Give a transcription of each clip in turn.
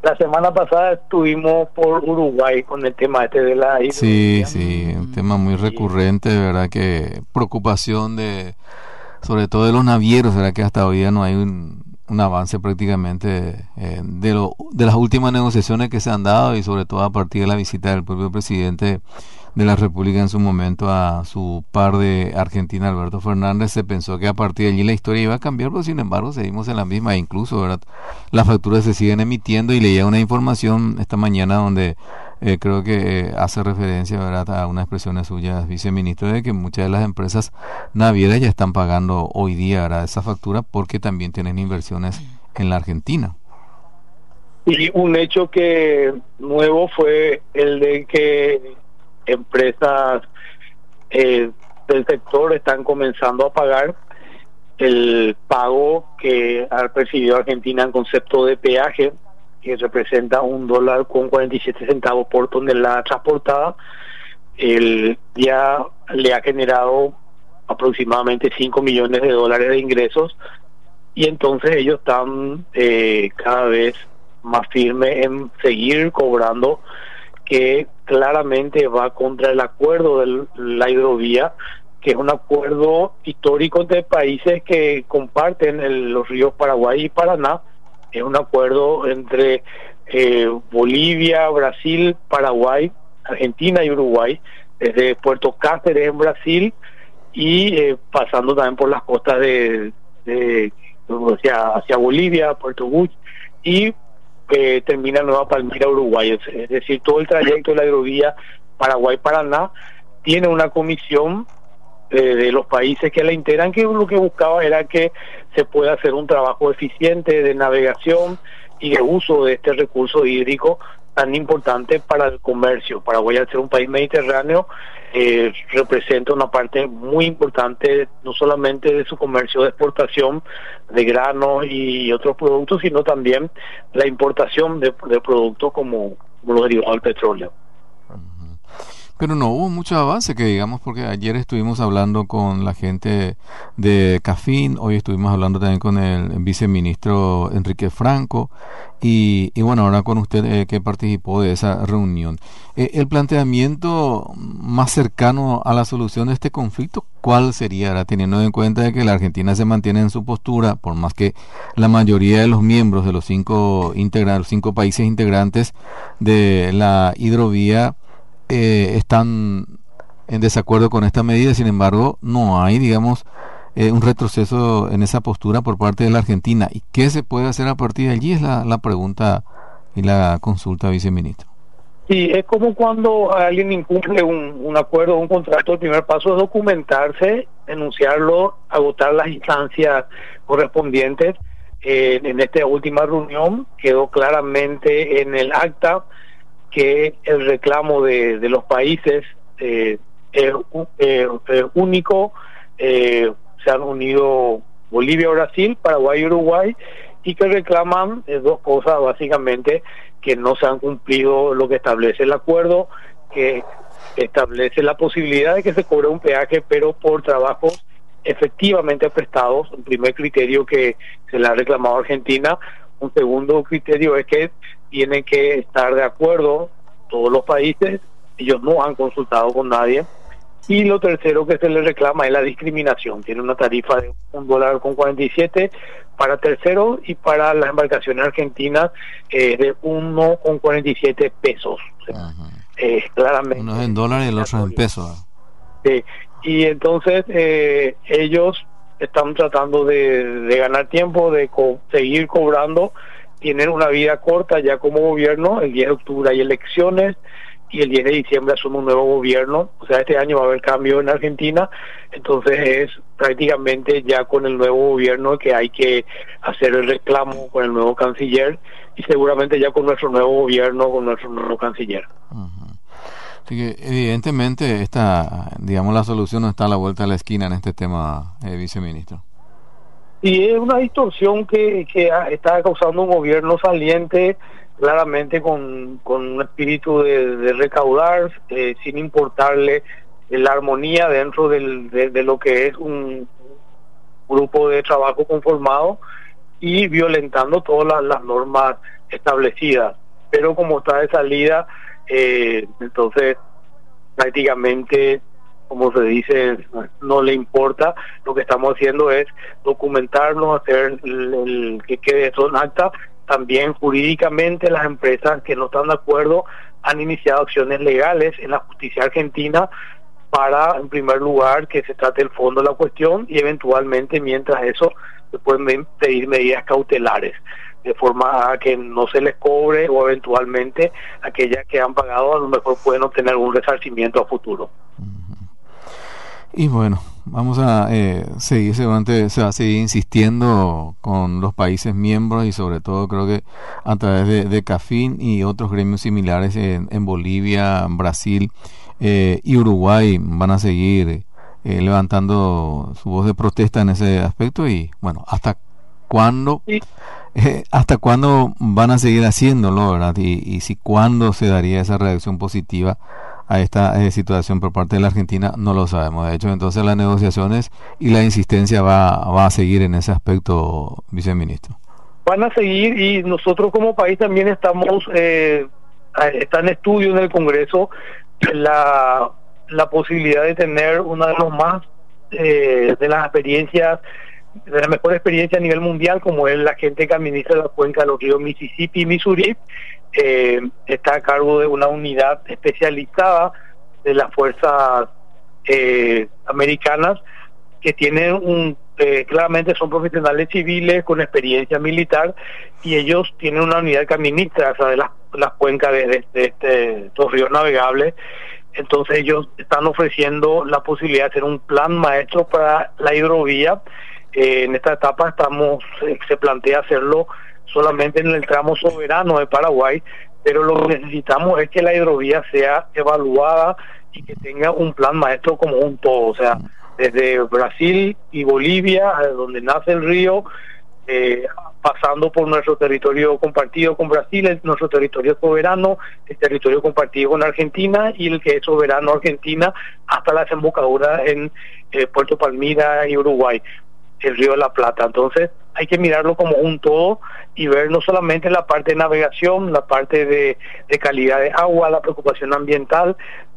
La semana pasada estuvimos por Uruguay con el tema este de la Sí, hidrovía. sí, un tema muy Y recurrente, de verdad que preocupación de, sobre todo de los navieros, verdad que hasta hoy día no hay un avance prácticamente de las últimas negociaciones que se han dado y sobre todo a partir de la visita del propio presidente de la República en su momento a su par de Argentina, Alberto Fernández. Se pensó que a partir de allí la historia iba a cambiar, pero sin embargo seguimos en la misma, e incluso, ¿verdad?, las facturas se siguen emitiendo. Y leía una información esta mañana donde creo que hace referencia, ¿verdad?, a unas expresiones suyas, viceministro, de que muchas de las empresas navieras ya están pagando hoy día, ¿verdad?, esa factura porque también tienen inversiones en la Argentina. y un hecho que nuevo fue el de que empresas del sector están comenzando a pagar el pago que ha percibido Argentina en concepto de peaje, que representa $1.47 por tonelada transportada. Ya le ha generado aproximadamente $5 millones de ingresos, y entonces ellos están cada vez más firmes en seguir cobrando, que claramente va contra el acuerdo de la hidrovía, que es un acuerdo histórico entre países que comparten los ríos Paraguay y Paraná. Es un acuerdo entre Bolivia, Brasil, Paraguay, Argentina y Uruguay, desde Puerto Cáceres en Brasil y pasando también por las costas hacia Bolivia, Puerto Buch, y termina en Nueva Palmira, Uruguay. Es decir, todo el trayecto de la hidrovía Paraguay-Paraná tiene una comisión de los países que la integran, que lo que buscaba era que se pueda hacer un trabajo eficiente de navegación y de uso de este recurso hídrico tan importante para el comercio. Paraguay, al ser un país mediterráneo, representa una parte muy importante, no solamente de su comercio de exportación de granos y otros productos, sino también la importación de productos como los derivados del petróleo. Pero no hubo mucho avance, que digamos, porque ayer estuvimos hablando con la gente de CAFIN, hoy estuvimos hablando también con el viceministro Enrique Franco, y bueno, ahora con usted que participó de esa reunión. El planteamiento más cercano a la solución de este conflicto, ¿cuál sería? Ahora, teniendo en cuenta de que la Argentina se mantiene en su postura, por más que la mayoría de los miembros de los cinco países integrantes de la hidrovía están en desacuerdo con esta medida. Sin embargo, no hay, digamos, un retroceso en esa postura por parte de la Argentina. ¿Y qué se puede hacer a partir de allí? Es la pregunta y la consulta, viceministro. Sí, es como cuando alguien incumple un acuerdo, un contrato. El primer paso es documentarse, denunciarlo, agotar las instancias correspondientes. En esta última reunión quedó claramente en el acta que el reclamo de los países es único. Se han unido Bolivia, Brasil, Paraguay y Uruguay, y que reclaman dos cosas básicamente: que no se han cumplido lo que establece el acuerdo, que establece la posibilidad de que se cobre un peaje, pero por trabajos efectivamente prestados. Un primer criterio que se le ha reclamado a Argentina. Un segundo criterio es que tienen que estar de acuerdo todos los países. Ellos no han consultado con nadie. Y lo tercero que se les reclama es la discriminación. Tiene una tarifa de $1.47 para terceros, y para las embarcaciones argentinas de $1.47. O sea, claramente. Uno es en dólares y el otro es en pesos. Sí. Y entonces ellos están tratando de ganar tiempo, de seguir cobrando. Tienen una vida corta ya como gobierno. El 10 de octubre hay elecciones y el 10 de diciembre asume un nuevo gobierno. O sea, este año va a haber cambio en Argentina. Entonces es prácticamente ya con el nuevo gobierno que hay que hacer el reclamo con el nuevo canciller, y seguramente ya con nuestro nuevo gobierno, con nuestro nuevo canciller. Así que evidentemente digamos, la solución no está a la vuelta de la esquina en este tema, viceministro. Y es una distorsión que está causando un gobierno saliente, claramente con un espíritu de recaudar, sin importarle la armonía dentro de lo que es un grupo de trabajo conformado. y violentando todas las normas establecidas. Pero como está de salida, entonces prácticamente, como se dice, no le importa. Lo que estamos haciendo es documentarnos, hacer el que quede eso en acta. También jurídicamente las empresas que no están de acuerdo han iniciado acciones legales en la justicia argentina para, en primer lugar, que se trate el fondo de la cuestión y eventualmente, mientras eso, se pueden pedir medidas cautelares, de forma a que no se les cobre, o eventualmente aquellas que han pagado a lo mejor pueden obtener un resarcimiento a futuro. Y bueno, vamos a seguir, se va a seguir insistiendo con los países miembros y sobre todo creo que a través de CAFIN y otros gremios similares en Bolivia, Brasil y Uruguay van a seguir levantando su voz de protesta en ese aspecto. Y bueno, ¿hasta cuándo? Sí. ¿Hasta cuándo van a seguir haciéndolo, verdad? Y si cuándo se daría esa reacción positiva a esta situación por parte de la Argentina, no lo sabemos. De hecho, entonces las negociaciones y la insistencia va a seguir en ese aspecto, viceministro. Van a seguir, y nosotros como país también estamos, está en estudio en el Congreso la posibilidad de tener una de los más de las experiencias, de la mejor experiencia a nivel mundial, como es la gente que administra la cuenca de los ríos Mississippi y Missouri. Está a cargo de una unidad especializada de las fuerzas americanas, que tienen claramente son profesionales civiles con experiencia militar, y ellos tienen una unidad que administra, o sea, de las cuencas de estos ríos navegables. Entonces ellos están ofreciendo la posibilidad de hacer un plan maestro para la hidrovía. En esta etapa se plantea hacerlo solamente en el tramo soberano de Paraguay, pero lo que necesitamos es que la hidrovía sea evaluada y que tenga un plan maestro como un todo, o sea, desde Brasil y Bolivia, donde nace el río, pasando por nuestro territorio compartido con Brasil, nuestro territorio soberano, el territorio compartido con Argentina y el que es soberano Argentina, hasta la desembocadura en Puerto Palmira y Uruguay, el río de la Plata. Entonces hay que mirarlo como un todo y ver no solamente la parte de navegación, la parte de calidad de agua, la preocupación ambiental,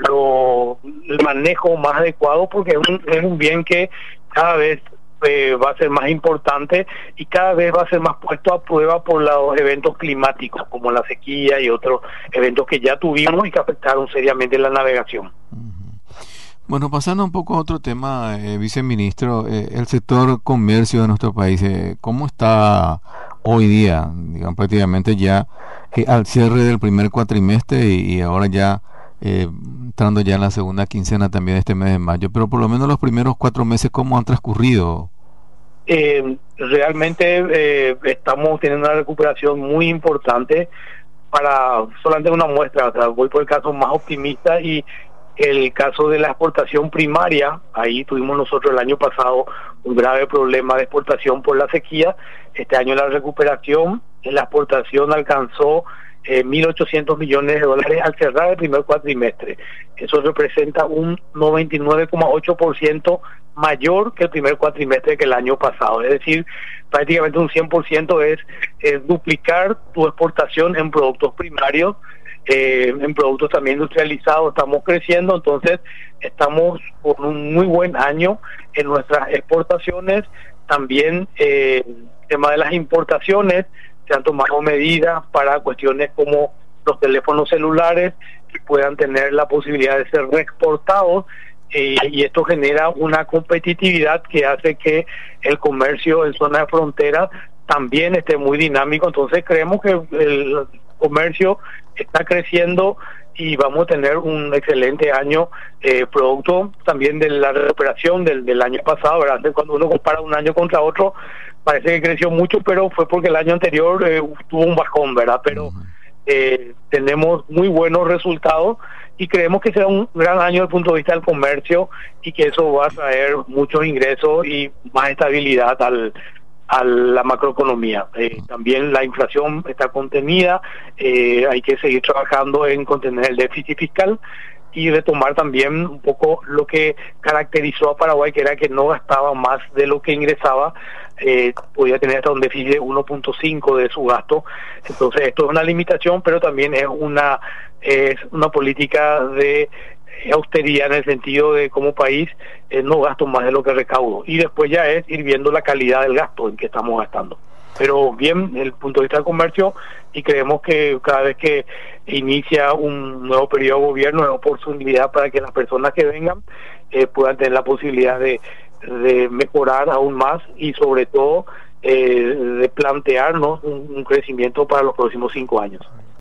el manejo más adecuado, porque es un bien que cada vez va a ser más importante y cada vez va a ser más puesto a prueba por los eventos climáticos, como la sequía y otros eventos que ya tuvimos y que afectaron seriamente la navegación. Bueno, pasando un poco a otro tema, viceministro, el sector comercio de nuestro país, ¿cómo está hoy día? Digamos, prácticamente ya al cierre del primer cuatrimestre y ahora ya entrando ya en la segunda quincena también de este mes de mayo, pero por lo menos los primeros 4 meses, ¿cómo han transcurrido? Realmente estamos teniendo una recuperación muy importante. Para solamente una muestra, o sea, voy por el caso más optimista, y el caso de la exportación primaria. Ahí tuvimos nosotros el año pasado un grave problema de exportación por la sequía. Este año la recuperación en la exportación alcanzó 1.800 millones de dólares al cerrar el primer cuatrimestre. Eso representa un 99,8% mayor que el primer cuatrimestre que el año pasado. Es decir, prácticamente un 100% es duplicar tu exportación en productos primarios. En productos también industrializados estamos creciendo. Entonces estamos con un muy buen año en nuestras exportaciones. También el tema de las importaciones, se han tomado medidas para cuestiones como los teléfonos celulares que puedan tener la posibilidad de ser reexportados, y esto genera una competitividad que hace que el comercio en zona de frontera también esté muy dinámico. Entonces creemos que el comercio está creciendo y vamos a tener un excelente año, producto también de la recuperación del año pasado, ¿verdad? Cuando uno compara un año contra otro parece que creció mucho, pero fue porque el año anterior tuvo un bajón, ¿verdad? Pero tenemos muy buenos resultados y creemos que será un gran año desde el punto de vista del comercio, y que eso va a traer muchos ingresos y más estabilidad a la macroeconomía. También la inflación está contenida, hay que seguir trabajando en contener el déficit fiscal y retomar también un poco lo que caracterizó a Paraguay, que era que no gastaba más de lo que ingresaba. podía tener hasta un déficit de 1.5 de su gasto. Entonces esto es una limitación, pero también es una política de austeridad en el sentido de como país no gasto más de lo que recaudo, y después ya es ir viendo la calidad del gasto en que estamos gastando. Pero bien, desde el punto de vista del comercio, y creemos que cada vez que inicia un nuevo periodo de gobierno es oportunidad para que las personas que vengan puedan tener la posibilidad de mejorar aún más, y sobre todo de plantearnos un crecimiento para los próximos 5 años.